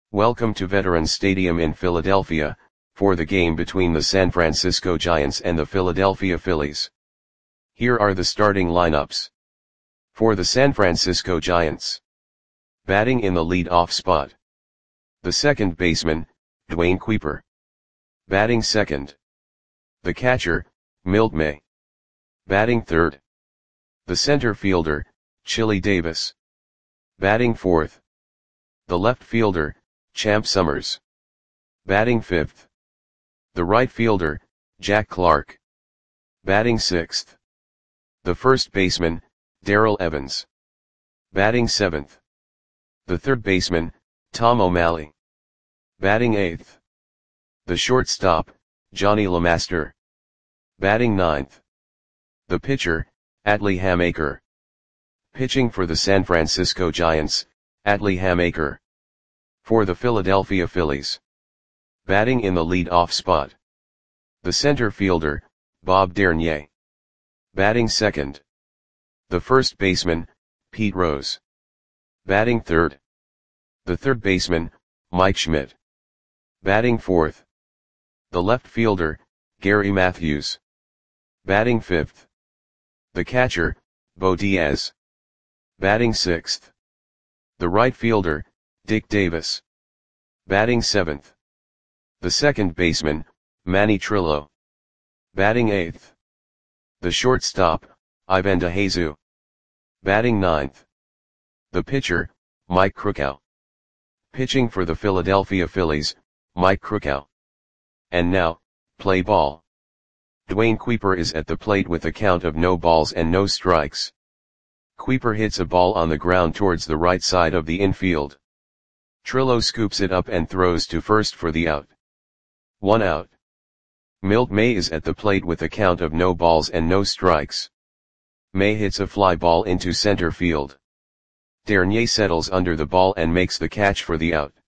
Welcome to Veterans Stadium in Philadelphia, for the game between the San Francisco Giants and the Philadelphia Phillies. Here are the starting lineups. For the San Francisco Giants. Batting in the lead-off spot. The second baseman, Dwayne Kuiper. Batting second. The catcher, Milt May. Batting third. The center fielder, Chili Davis. Batting fourth. The left fielder, Champ Summers. Batting fifth. The right fielder, Jack Clark. Batting sixth. The first baseman, Darrell Evans. Batting seventh. The third baseman, Tom O'Malley. Batting eighth. The shortstop, Johnny LeMaster. Batting ninth. The pitcher, Atlee Hammaker. Pitching for the San Francisco Giants, Atlee Hammaker. For the Philadelphia Phillies. Batting in the lead-off spot. The center fielder, Bob Dernier. Batting second. The first baseman, Pete Rose. Batting third. The third baseman, Mike Schmidt. Batting fourth. The left fielder, Gary Matthews. Batting fifth. The catcher, Bo Diaz. Batting sixth. The right fielder, Dick Davis. Batting seventh. The second baseman, Manny Trillo. Batting eighth. The shortstop, Ivan DeJesu. Batting ninth. The pitcher, Mike Krukow. Pitching for the Philadelphia Phillies, Mike Krukow. And now, play ball. Dwayne Kuiper is at the plate with a count of no balls and no strikes. Kuiper hits a ball on the ground towards the right side of the infield. Trillo scoops it up and throws to first for the out. 1 out. Milt May is at the plate with a count of no balls and no strikes. May hits a fly ball into center field. Dernier settles under the ball and makes the catch for the out.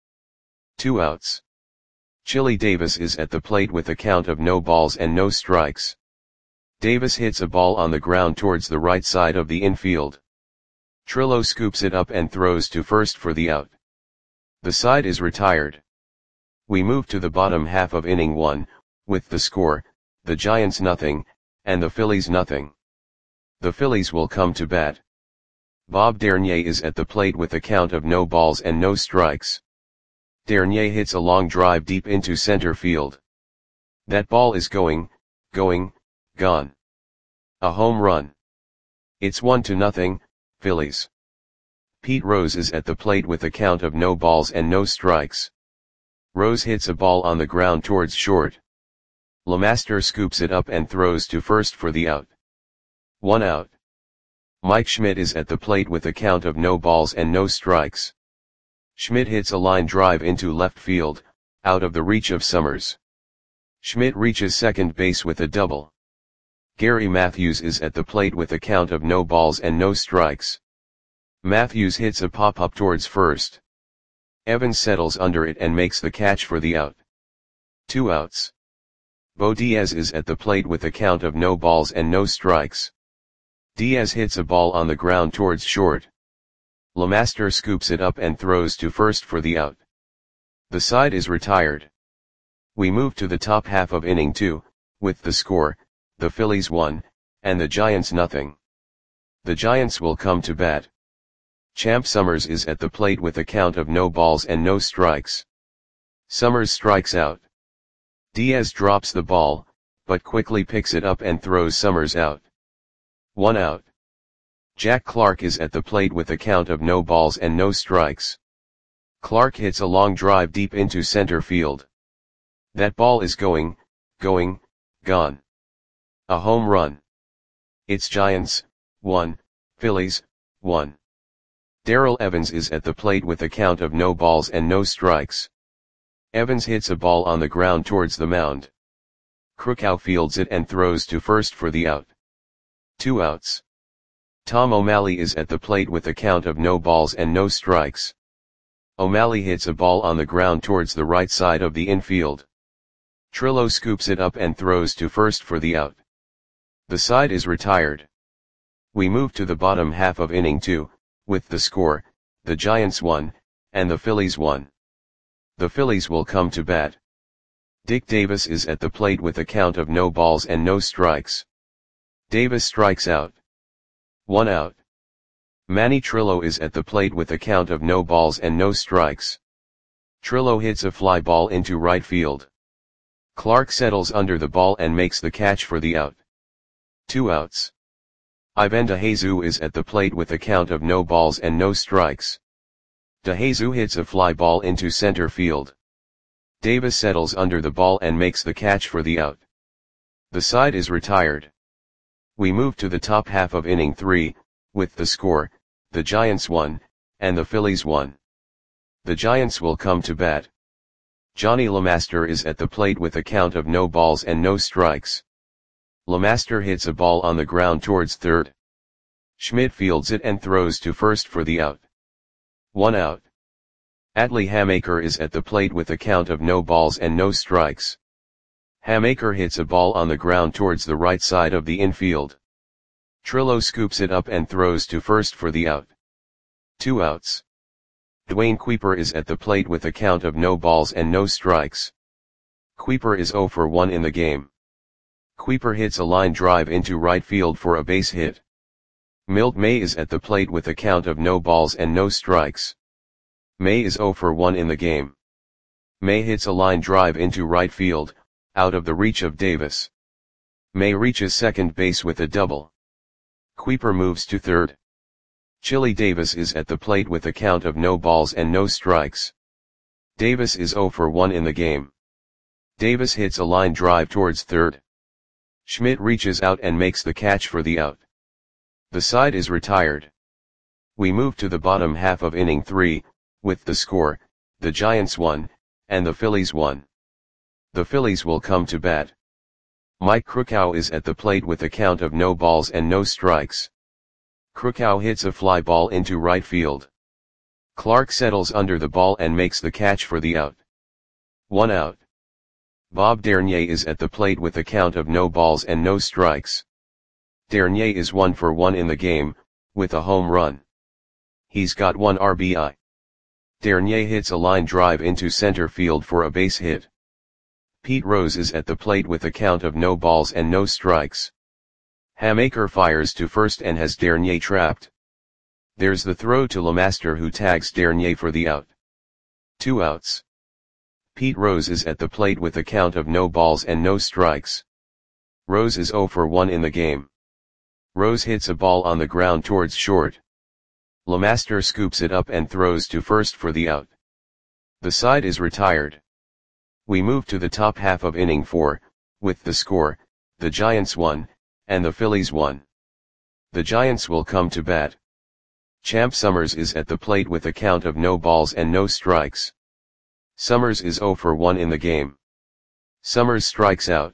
2 outs. Chili Davis is at the plate with a count of no balls and no strikes. Davis hits a ball on the ground towards the right side of the infield. Trillo scoops it up and throws to first for the out. The side is retired. We move to the bottom half of inning 1, with the score, the Giants nothing, and the Phillies nothing. The Phillies will come to bat. Bob Dernier is at the plate with a count of no balls and no strikes. Dernier hits a long drive deep into center field. That ball is going, gone. A home run. It's 1-0, Phillies. Pete Rose is at the plate with a count of no balls and no strikes. Rose hits a ball on the ground towards short. LeMaster scoops it up and throws to first for the out. 1 out. Mike Schmidt is at the plate with a count of no balls and no strikes. Schmidt hits a line drive into left field, out of the reach of Summers. Schmidt reaches second base with a double. Gary Matthews is at the plate with a count of no balls and no strikes. Matthews hits a pop-up towards first. Evans settles under it and makes the catch for the out. 2 outs. Bo Diaz is at the plate with a count of no balls and no strikes. Diaz hits a ball on the ground towards short. LeMaster scoops it up and throws to first for the out. The side is retired. We move to the top half of inning 2, with the score, the Phillies 1, and the Giants nothing. The Giants will come to bat. Champ Summers is at the plate with a count of no balls and no strikes. Summers strikes out. Diaz drops the ball, but quickly picks it up and throws Summers out. 1 out. Jack Clark is at the plate with a count of no balls and no strikes. Clark hits a long drive deep into center field. That ball is going, gone. A home run. It's Giants, 1, Phillies, 1. Darrell Evans is at the plate with a count of no balls and no strikes. Evans hits a ball on the ground towards the mound. Krukow fields it and throws to first for the out. 2 outs. Tom O'Malley is at the plate with a count of no balls and no strikes. O'Malley hits a ball on the ground towards the right side of the infield. Trillo scoops it up and throws to first for the out. The side is retired. We move to the bottom half of inning 2, with the score, the Giants 1, and the Phillies 1. The Phillies will come to bat. Dick Davis is at the plate with a count of no balls and no strikes. Davis strikes out. 1 out. Manny Trillo is at the plate with a count of no balls and no strikes. Trillo hits a fly ball into right field. Clark settles under the ball and makes the catch for the out. 2 outs. Ivan DeJesus is at the plate with a count of no balls and no strikes. DeJesus hits a fly ball into center field. Davis settles under the ball and makes the catch for the out. The side is retired. We move to the top half of inning 3, with the score, the Giants won, and the Phillies won. The Giants will come to bat. Johnny LeMaster is at the plate with a count of no balls and no strikes. LeMaster hits a ball on the ground towards third. Schmidt fields it and throws to first for the out. 1 out. Atlee Hammaker is at the plate with a count of no balls and no strikes. Hammaker hits a ball on the ground towards the right side of the infield. Trillo scoops it up and throws to first for the out. 2 outs. Dwayne Kuiper is at the plate with a count of no balls and no strikes. Kuiper is 0 for 1 in the game. Kuiper hits a line drive into right field for a base hit. Milt May is at the plate with a count of no balls and no strikes. May is 0 for 1 in the game. May hits a line drive into right field, out of the reach of Davis. May reaches second base with a double. Kuiper moves to third. Chili Davis is at the plate with a count of no balls and no strikes. Davis is 0 for 1 in the game. Davis hits a line drive towards third. Schmidt reaches out and makes the catch for the out. The side is retired. We move to the bottom half of inning 3, with the score, the Giants won, and the Phillies won. The Phillies will come to bat. Mike Krukow is at the plate with a count of no balls and no strikes. Krukow hits a fly ball into right field. Clark settles under the ball and makes the catch for the out. 1 out. Bob Dernier is at the plate with a count of no balls and no strikes. Dernier is 1 for 1 in the game, with a home run. He's got 1 RBI. Dernier hits a line drive into center field for a base hit. Pete Rose is at the plate with a count of no balls and no strikes. Hammaker fires to first and has Dernier trapped. There's the throw to LeMaster, who tags Dernier for the out. 2 outs. Pete Rose is at the plate with a count of no balls and no strikes. Rose is 0 for 1 in the game. Rose hits a ball on the ground towards short. LeMaster scoops it up and throws to first for the out. The side is retired. We move to the top half of inning 4, with the score, the Giants won, and the Phillies won. The Giants will come to bat. Champ Summers is at the plate with a count of no balls and no strikes. Summers is 0 for 1 in the game. Summers strikes out.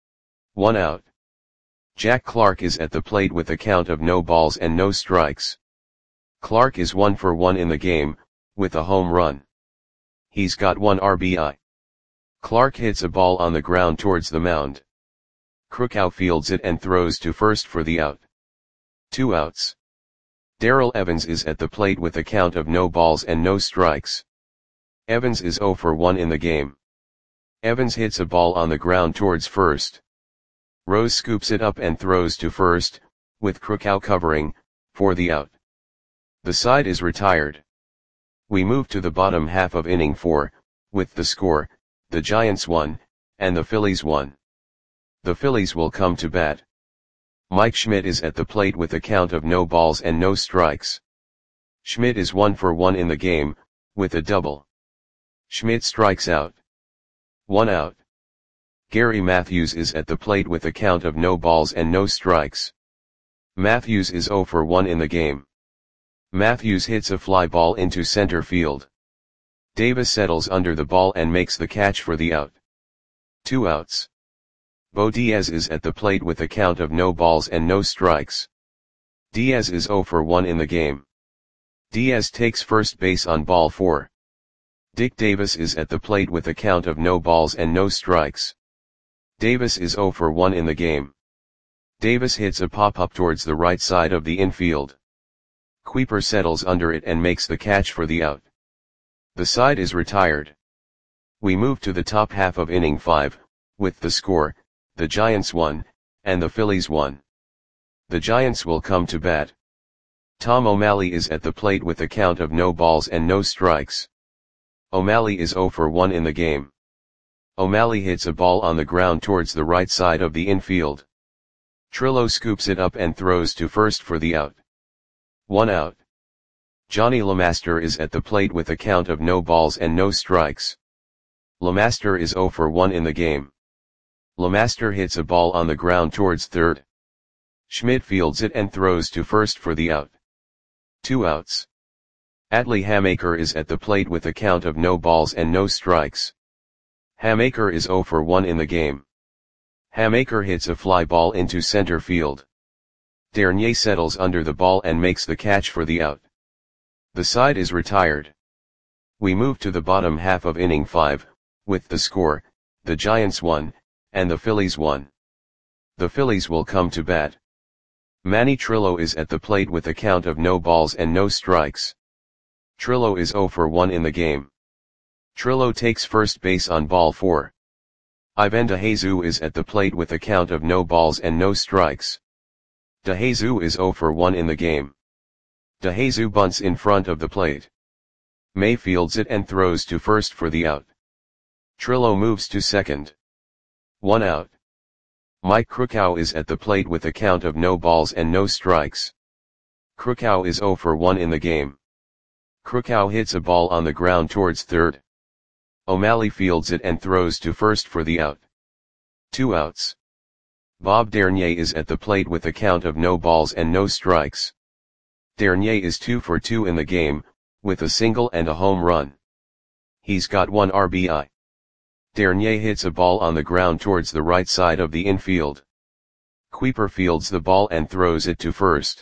1 out. Jack Clark is at the plate with a count of no balls and no strikes. Clark is 1 for 1 in the game, with a home run. He's got 1 RBI. Clark hits a ball on the ground towards the mound. Krukow fields it and throws to first for the out. 2 outs. Darrell Evans is at the plate with a count of no balls and no strikes. Evans is 0 for 1 in the game. Evans hits a ball on the ground towards first. Rose scoops it up and throws to first, with Krukow covering, for the out. The side is retired. We move to the bottom half of inning 4, with the score, the Giants won, and the Phillies won. The Phillies will come to bat. Mike Schmidt is at the plate with a count of no balls and no strikes. Schmidt is 1 for 1 in the game, with a double. Schmidt strikes out. 1 out. Gary Matthews is at the plate with a count of no balls and no strikes. Matthews is 0 for 1 in the game. Matthews hits a fly ball into center field. Davis settles under the ball and makes the catch for the out. 2 outs. Bo Diaz is at the plate with a count of no balls and no strikes. Diaz is 0 for 1 in the game. Diaz takes first base on ball 4. Dick Davis is at the plate with a count of no balls and no strikes. Davis is 0 for 1 in the game. Davis hits a pop-up towards the right side of the infield. Kuiper settles under it and makes the catch for the out. The side is retired. We move to the top half of inning 5, with the score, the Giants 1, and the Phillies 1. The Giants will come to bat. Tom O'Malley is at the plate with a count of no balls and no strikes. O'Malley is 0 for 1 in the game. O'Malley hits a ball on the ground towards the right side of the infield. Trillo scoops it up and throws to first for the out. 1 out. Johnny LeMaster is at the plate with a count of no balls and no strikes. LeMaster is 0 for 1 in the game. LeMaster hits a ball on the ground towards third. Schmidt fields it and throws to first for the out. 2 outs. Atlee Hammaker is at the plate with a count of no balls and no strikes. Hammaker is 0 for 1 in the game. Hammaker hits a fly ball into center field. Dernier settles under the ball and makes the catch for the out. The side is retired. We move to the bottom half of inning 5, with the score, the Giants 1, and the Phillies 1. The Phillies will come to bat. Manny Trillo is at the plate with a count of no balls and no strikes. Trillo is 0 for 1 in the game. Trillo takes first base on ball 4. Ivan DeJesus is at the plate with a count of no balls and no strikes. DeJesus is 0 for 1 in the game. DeJesus bunts in front of the plate. May fields it and throws to first for the out. Trillo moves to second. 1 out. Mike Krukow is at the plate with a count of no balls and no strikes. Krukow is 0 for 1 in the game. Krukow hits a ball on the ground towards third. O'Malley fields it and throws to first for the out. 2 outs. Bob Dernier is at the plate with a count of no balls and no strikes. Dernier is 2 for 2 in the game, with a single and a home run. He's got 1 RBI. Dernier hits a ball on the ground towards the right side of the infield. Kuiper fields the ball and throws it to first.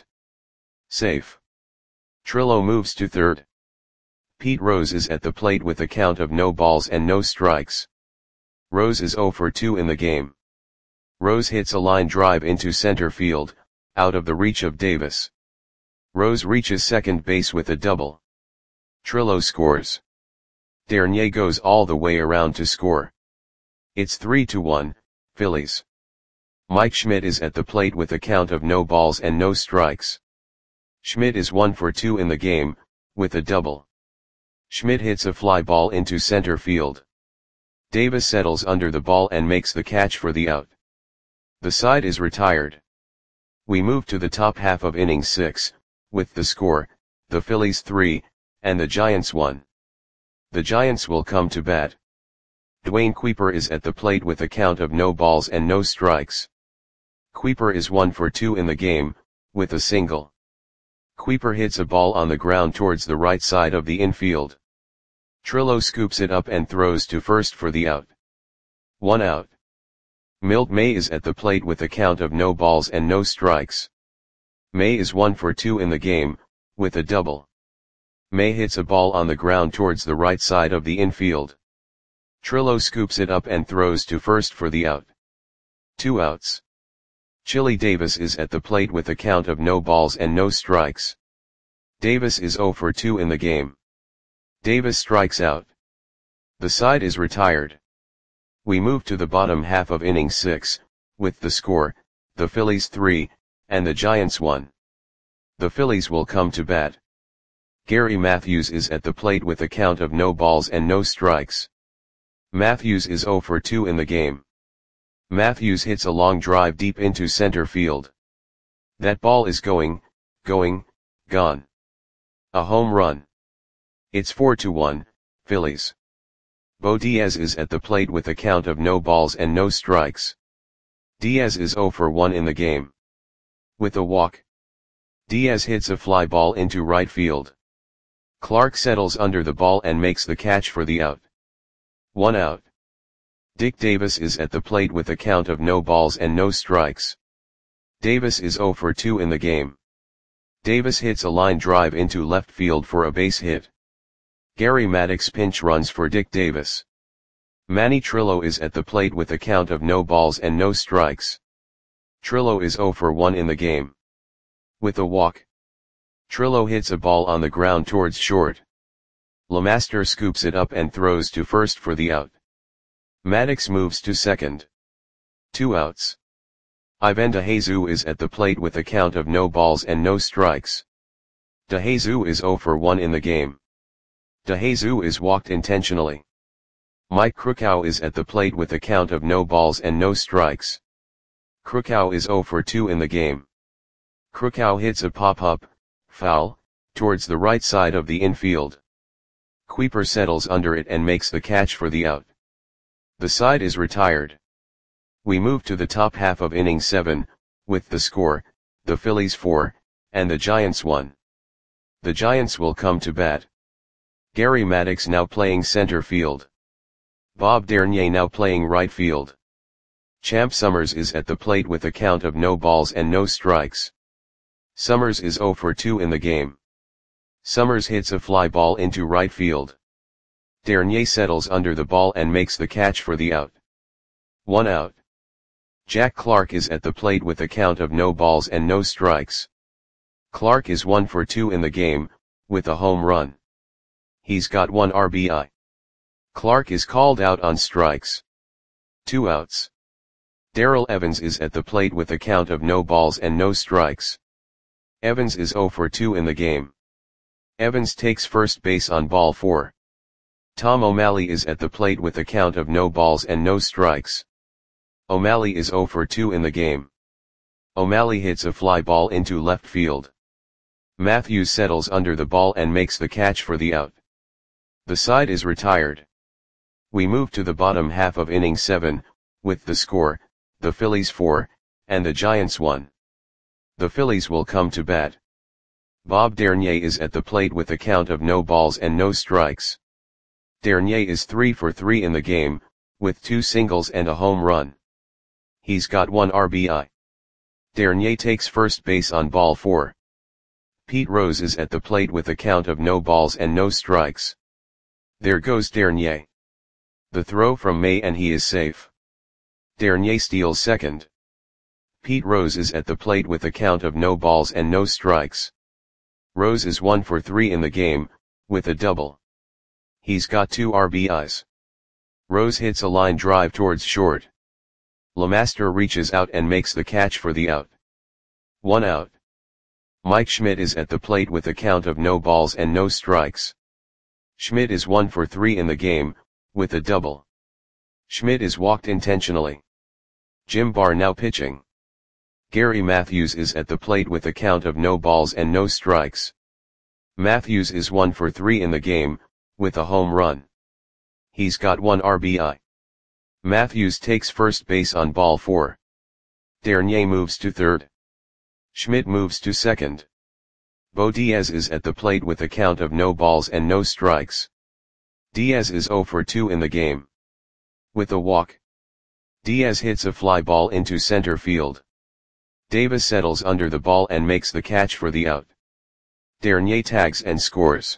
Safe. Trillo moves to third. Pete Rose is at the plate with a count of no balls and no strikes. Rose is 0 for 2 in the game. Rose hits a line drive into center field, out of the reach of Davis. Rose reaches second base with a double. Trillo scores. Dernier goes all the way around to score. It's 3-1, Phillies. Mike Schmidt is at the plate with a count of no balls and no strikes. Schmidt is 1 for 2 in the game, with a double. Schmidt hits a fly ball into center field. Davis settles under the ball and makes the catch for the out. The side is retired. We move to the top half of inning 6, with the score, the Phillies 3, and the Giants 1. The Giants will come to bat. Dwayne Kuiper is at the plate with a count of no balls and no strikes. Kuiper is 1 for 2 in the game, with a single. Kuiper hits a ball on the ground towards the right side of the infield. Trillo scoops it up and throws to first for the out. 1 out. Milt May is at the plate with a count of no balls and no strikes. May is 1 for 2 in the game, with a double. May hits a ball on the ground towards the right side of the infield. Trillo scoops it up and throws to first for the out. 2 outs. Chili Davis is at the plate with a count of no balls and no strikes. Davis is 0 for 2 in the game. Davis strikes out. The side is retired. We move to the bottom half of inning 6, with the score, the Phillies 3, and the Giants 1. The Phillies will come to bat. Gary Matthews is at the plate with a count of no balls and no strikes. Matthews is 0 for 2 in the game. Matthews hits a long drive deep into center field. That ball is gone. A home run. It's 4-1, Phillies. Bo Diaz is at the plate with a count of no balls and no strikes. Diaz is 0 for 1 in the game. With a walk. Diaz hits a fly ball into right field. Clark settles under the ball and makes the catch for the out. 1 out. Dick Davis is at the plate with a count of no balls and no strikes. Davis is 0 for 2 in the game. Davis hits a line drive into left field for a base hit. Gary Maddox pinch runs for Dick Davis. Manny Trillo is at the plate with a count of no balls and no strikes. Trillo is 0 for 1 in the game. With a walk. Trillo hits a ball on the ground towards short. Lemaster scoops it up and throws to first for the out. Maddox moves to second. 2 outs. Ivan DeJesus is at the plate with a count of no balls and no strikes. DeJesus is 0 for 1 in the game. DeJesus is walked intentionally. Mike Krukow is at the plate with a count of no balls and no strikes. Krukow is 0 for 2 in the game. Krukow hits a pop-up, foul, towards the right side of the infield. Kuiper settles under it and makes the catch for the out. The side is retired. We move to the top half of inning 7, with the score, the Phillies 4, and the Giants 1. The Giants will come to bat. Gary Maddox now playing center field. Bob Dernier now playing right field. Champ Summers is at the plate with a count of no balls and no strikes. Summers is 0 for 2 in the game. Summers hits a fly ball into right field. Dernier settles under the ball and makes the catch for the out. 1 out. Jack Clark is at the plate with a count of no balls and no strikes. Clark is 1 for 2 in the game, with a home run. He's got 1 RBI. Clark is called out on strikes. 2 outs. Darrell Evans is at the plate with a count of no balls and no strikes. Evans is 0 for 2 in the game. Evans takes first base on ball 4. Tom O'Malley is at the plate with a count of no balls and no strikes. O'Malley is 0 for 2 in the game. O'Malley hits a fly ball into left field. Matthews settles under the ball and makes the catch for the out. The side is retired. We move to the bottom half of inning 7, with the score, the Phillies 4, and the Giants 1. The Phillies will come to bat. Bob Dernier is at the plate with a count of no balls and no strikes. Dernier is 3 for 3 in the game, with 2 singles and a home run. He's got 1 RBI. Dernier takes first base on ball 4. Pete Rose is at the plate with a count of no balls and no strikes. There goes Dernier. The throw from May and he is safe. Dernier steals second. Pete Rose is at the plate with a count of no balls and no strikes. Rose is 1 for 3 in the game, with a double. He's got 2 RBIs. Rose hits a line drive towards short. Lemaster reaches out and makes the catch for the out. 1 out. Mike Schmidt is at the plate with a count of no balls and no strikes. Schmidt is 1 for 3 in the game, with a double. Schmidt is walked intentionally. Jim Barr now pitching. Gary Matthews is at the plate with a count of no balls and no strikes. Matthews is 1 for 3 in the game, with a home run. He's got 1 RBI. Matthews takes first base on ball 4. Dernier moves to third. Schmidt moves to second. Bo Diaz is at the plate with a count of no balls and no strikes. Diaz is 0 for 2 in the game. With a walk. Diaz hits a fly ball into center field. Davis settles under the ball and makes the catch for the out. Dernier tags and scores.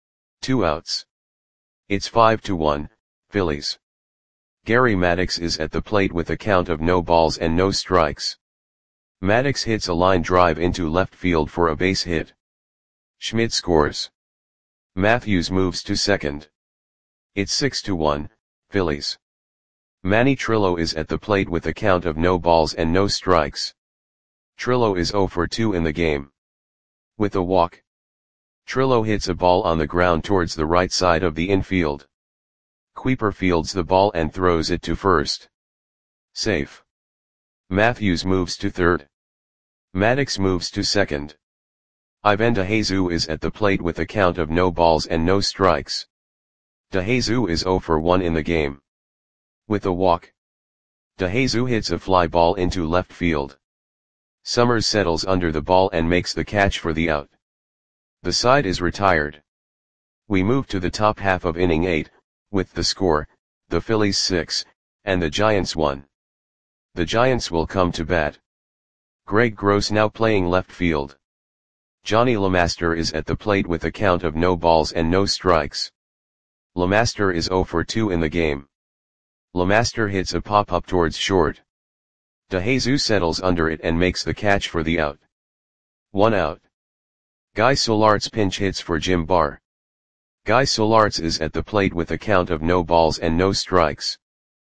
2 outs. It's 5-1, Phillies. Gary Maddox is at the plate with a count of no balls and no strikes. Maddox hits a line drive into left field for a base hit. Schmidt scores. Matthews moves to second. It's 6-1, Phillies. Manny Trillo is at the plate with a count of no balls and no strikes. Trillo is 0 for 2 in the game. With a walk. Trillo hits a ball on the ground towards the right side of the infield. Kuiper fields the ball and throws it to first. Safe. Matthews moves to third. Maddox moves to second. Ivan DeJesus is at the plate with a count of no balls and no strikes. DeJesus is 0 for 1 in the game. With a walk. DeJesus hits a fly ball into left field. Summers settles under the ball and makes the catch for the out. The side is retired. We move to the top half of inning 8, with the score, the Phillies 6, and the Giants 1. The Giants will come to bat. Greg Gross now playing left field. Johnny Lemaster is at the plate with a count of no balls and no strikes. Lemaster is 0 for 2 in the game. Lemaster hits a pop-up towards short. DeJesus settles under it and makes the catch for the out. 1 out. Guy Solart's pinch hits for Jim Barr. Guy Solarz is at the plate with a count of no balls and no strikes.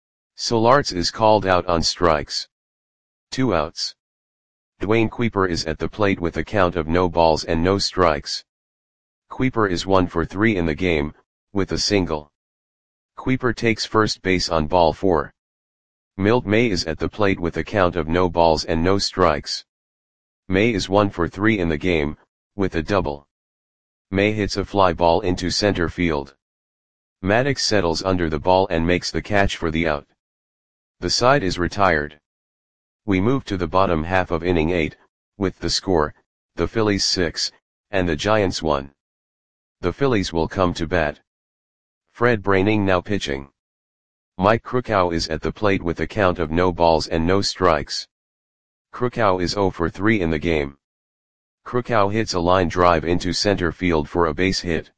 Solarz is called out on strikes. 2 outs. Dwayne Kuiper is at the plate with a count of no balls and no strikes. Kuiper is 1 for 3 in the game, with a single. Kuiper takes first base on ball 4. Milt May is at the plate with a count of no balls and no strikes. May is 1 for 3 in the game, with a double. May hits a fly ball into center field. Maddox settles under the ball and makes the catch for the out. The side is retired. We move to the bottom half of inning 8, with the score, the Phillies 6, and the Giants 1. The Phillies will come to bat. Fred Braining now pitching. Mike Krukow is at the plate with a count of no balls and no strikes. Krukow is 0 for 3 in the game. Krukow hits a line drive into center field for a base hit.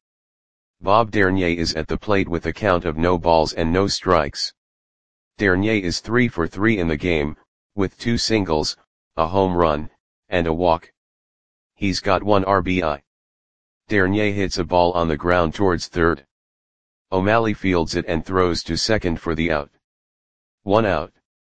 Bob Dernier is at the plate with a count of no balls and no strikes. Dernier is 3 for 3 in the game, with 2 singles, a home run, and a walk. He's got 1 RBI. Dernier hits a ball on the ground towards third. O'Malley fields it and throws to second for the out. 1 out.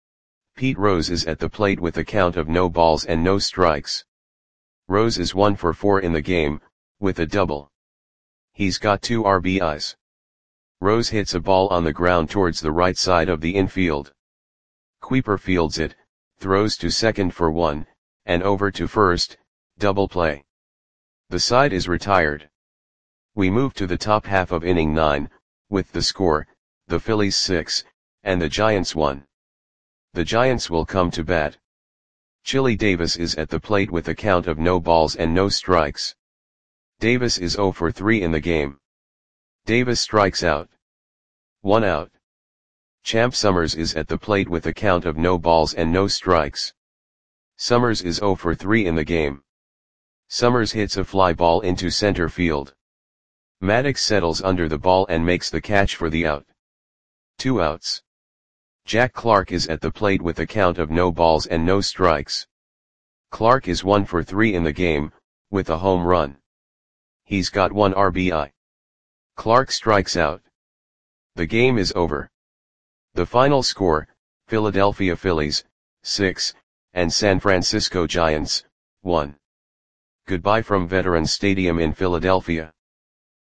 Pete Rose is at the plate with a count of no balls and no strikes. Rose is 1 for 4 in the game, with a double. He's got 2 RBIs. Rose hits a ball on the ground towards the right side of the infield. Kuiper fields it, throws to second for 1, and over to first, double play. The side is retired. We move to the top half of inning 9, with the score, the Phillies 6, and the Giants 1. The Giants will come to bat. Chili Davis is at the plate with a count of no balls and no strikes. Davis is 0 for 3 in the game. Davis strikes out. 1 out. Champ Summers is at the plate with a count of no balls and no strikes. Summers is 0 for 3 in the game. Summers hits a fly ball into center field. Maddox settles under the ball and makes the catch for the out. 2 outs. Jack Clark is at the plate with a count of no balls and no strikes. Clark is 1 for 3 in the game, with a home run. He's got 1 RBI. Clark strikes out. The game is over. The final score, Philadelphia Phillies, 6, and San Francisco Giants, 1. Goodbye from Veterans Stadium in Philadelphia.